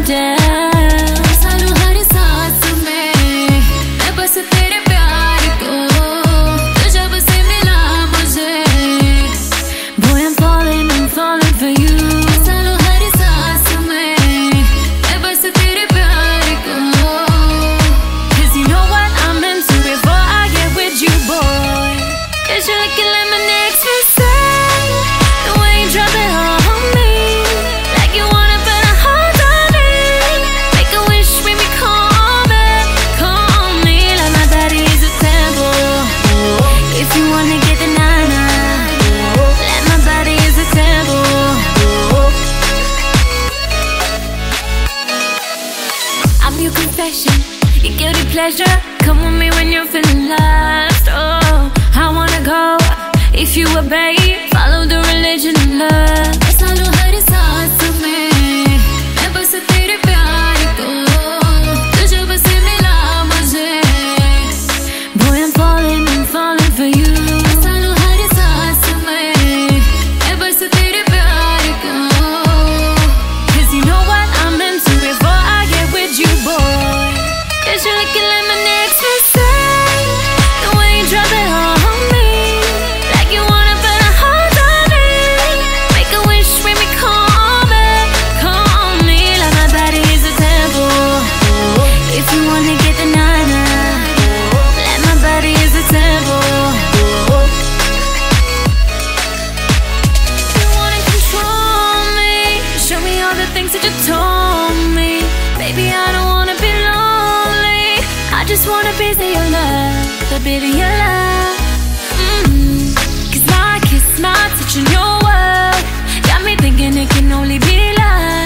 down. सालों हर सांस में मैं बस तेरे प्यार को, तो जब से मिला मुझे boy I'm falling for you. सालों हर सांस में मैं बस तेरे प्यार को, 'cause you know what I'm into before I get with you boy. 'Cause you're looking like my next mistake, the way you drop it on me, like you wanna put a hold on it. Make a wish, baby, call me, like my body is a temple. If you wanna get the nana, like my body is a temple. I'm your confession, your guilty pleasure. Come with me when you're feeling lost. Oh, I wanna go if you obey, follow the religion of love. सालों हर सांस में मैं बस तेरे प्यार को, तो जब से मिला मुझे boy I'm falling for you. सालों हर सांस में मैं बस तेरे प्यार को, 'cause you know what I'm into before I get with you boy. 'Cause you're looking like my next mistake, the way you drop it on me, like you wanna put a hold on it. Make a wish, baby, call me, like my body is a temple. If you wanna get the nana, like my body is a temple. You wanna control me, show me all the things that you told me. Baby, I don't wanna be lonely, I just want a piece of your love, a bit of your love. 'Cause my kiss, my touch, and your word got me thinking it can only be love.